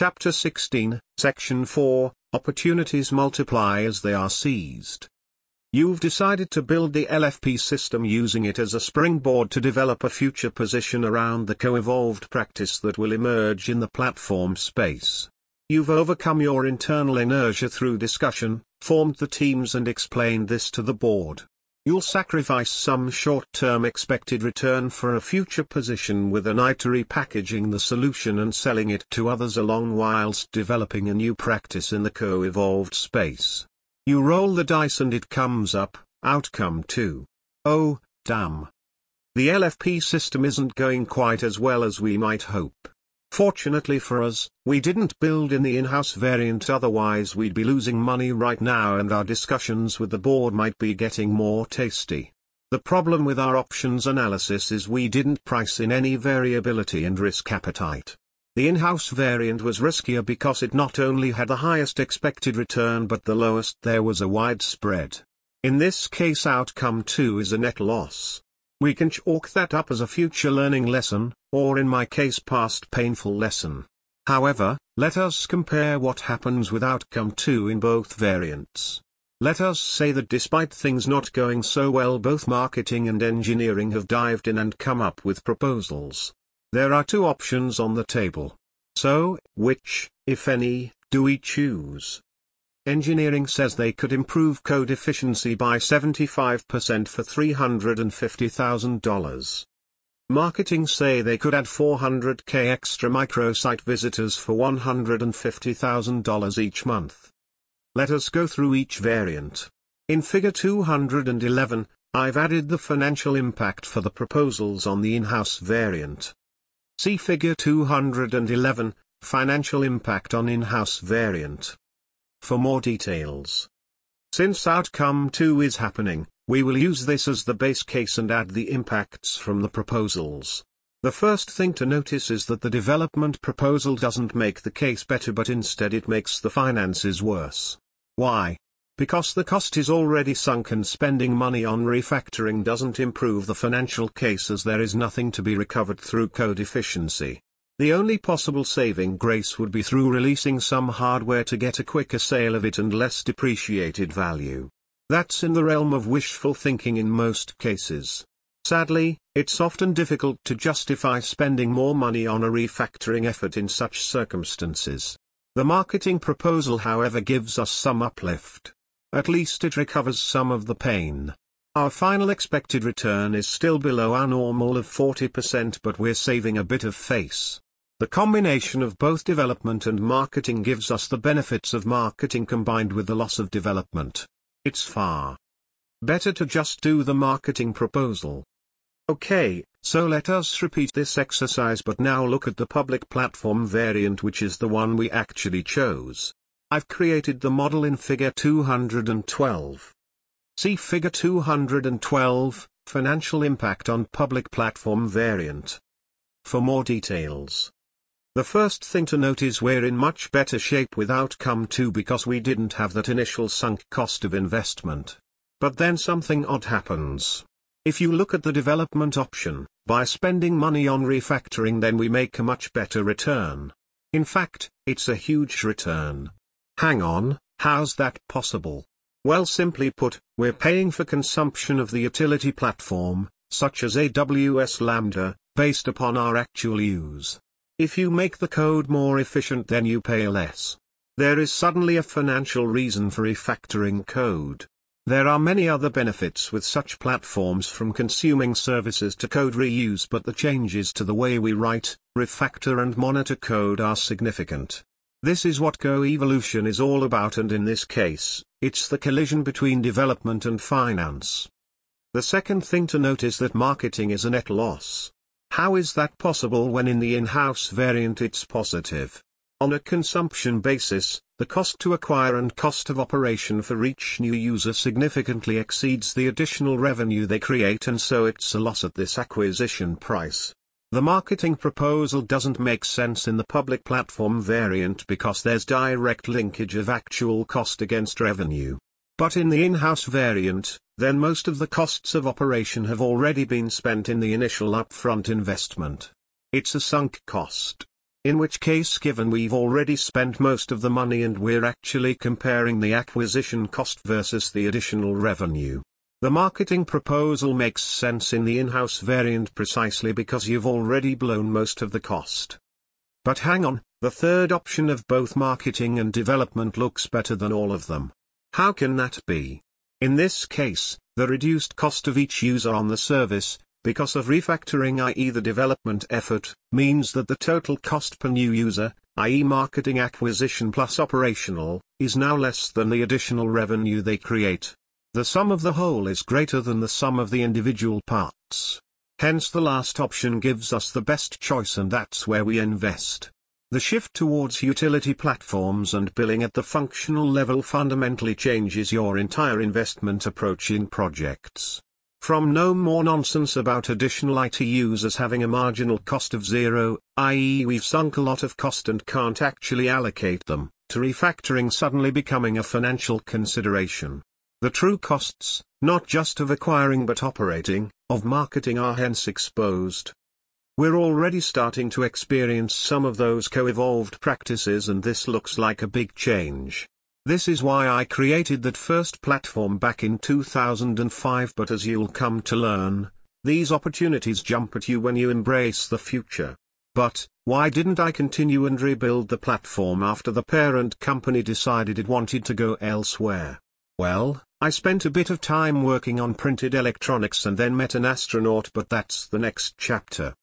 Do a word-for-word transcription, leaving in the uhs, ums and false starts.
Chapter sixteen, Section four, Opportunities multiply as they are seized. You've decided to build the L F P system using it as a springboard to develop a future position around the co-evolved practice that will emerge in the platform space. You've overcome your internal inertia through discussion, formed the teams and explained this to the board. You'll sacrifice some short-term expected return for a future position with an eye to repackaging the solution and selling it to others along whilst developing a new practice in the co-evolved space. You roll the dice and it comes up, outcome two. Oh, damn. The L F P system isn't going quite as well as we might hope. Fortunately for us, we didn't build in the in-house variant, otherwise we'd be losing money right now and our discussions with the board might be getting more tasty. The problem with our options analysis is we didn't price in any variability and risk appetite. The in-house variant was riskier because it not only had the highest expected return but the lowest. There was a wide spread. In this case, outcome two is a net loss. We can chalk that up as a future learning lesson, or in my case past painful lesson. However, let us compare what happens with outcome two in both variants. Let us say that despite things not going so well, both marketing and engineering have dived in and come up with proposals. There are two options on the table. So, which, if any, do we choose? Engineering says they could improve code efficiency by seventy-five percent for three hundred fifty thousand dollars. Marketing say they could add four hundred K extra microsite visitors for one hundred fifty thousand dollars each month. Let us go through each variant. In Figure two hundred eleven, I've added the financial impact for the proposals on the in-house variant. See Figure two hundred eleven, Financial Impact on In-House Variant, for more details. Since outcome two is happening, we will use this as the base case and add the impacts from the proposals. The first thing to notice is that the development proposal doesn't make the case better, but instead it makes the finances worse. Why? Because the cost is already sunk and spending money on refactoring doesn't improve the financial case, as there is nothing to be recovered through code efficiency. The only possible saving grace would be through releasing some hardware to get a quicker sale of it and less depreciated value. That's in the realm of wishful thinking in most cases. Sadly, it's often difficult to justify spending more money on a refactoring effort in such circumstances. The marketing proposal, however, gives us some uplift. At least it recovers some of the pain. Our final expected return is still below our normal of forty percent, but we're saving a bit of face. The combination of both development and marketing gives us the benefits of marketing combined with the loss of development. It's far better to just do the marketing proposal. Okay, so let us repeat this exercise, but now look at the public platform variant, which is the one we actually chose. I've created the model in Figure two hundred twelve. See Figure two hundred twelve, Financial Impact on Public Platform Variant, for more details. The first thing to note is we're in much better shape with outcome two because we didn't have that initial sunk cost of investment. But then something odd happens. If you look at the development option, by spending money on refactoring, then we make a much better return. In fact, it's a huge return. Hang on, how's that possible? Well, simply put, we're paying for consumption of the utility platform, such as A W S Lambda, based upon our actual use. If you make the code more efficient, then you pay less. There is suddenly a financial reason for refactoring code. There are many other benefits with such platforms, from consuming services to code reuse, but the changes to the way we write, refactor and monitor code are significant. This is what co-evolution is all about, and in this case, it's the collision between development and finance. The second thing to note is that marketing is a net loss. How is that possible when in the in-house variant it's positive? On a consumption basis, the cost to acquire and cost of operation for each new user significantly exceeds the additional revenue they create, and so it's a loss at this acquisition price. The marketing proposal doesn't make sense in the public platform variant because there's direct linkage of actual cost against revenue. But in the in-house variant, then most of the costs of operation have already been spent in the initial upfront investment. It's a sunk cost. In which case, given we've already spent most of the money and we're actually comparing the acquisition cost versus the additional revenue, the marketing proposal makes sense in the in-house variant precisely because you've already blown most of the cost. But hang on, the third option of both marketing and development looks better than all of them. How can that be? In this case, the reduced cost of each user on the service, because of refactoring, that is the development effort, means that the total cost per new user, that is marketing acquisition plus operational, is now less than the additional revenue they create. The sum of the whole is greater than the sum of the individual parts. Hence the last option gives us the best choice, and that's where we invest. The shift towards utility platforms and billing at the functional level fundamentally changes your entire investment approach in projects. From no more nonsense about additional I T users having a marginal cost of zero, that is we've sunk a lot of cost and can't actually allocate them, to refactoring suddenly becoming a financial consideration. The true costs, not just of acquiring but operating, of marketing are hence exposed. We're already starting to experience some of those co-evolved practices, and this looks like a big change. This is why I created that first platform back in two thousand five, but as you'll come to learn, these opportunities jump at you when you embrace the future. But, why didn't I continue and rebuild the platform after the parent company decided it wanted to go elsewhere? Well, I spent a bit of time working on printed electronics and then met an astronaut, but that's the next chapter.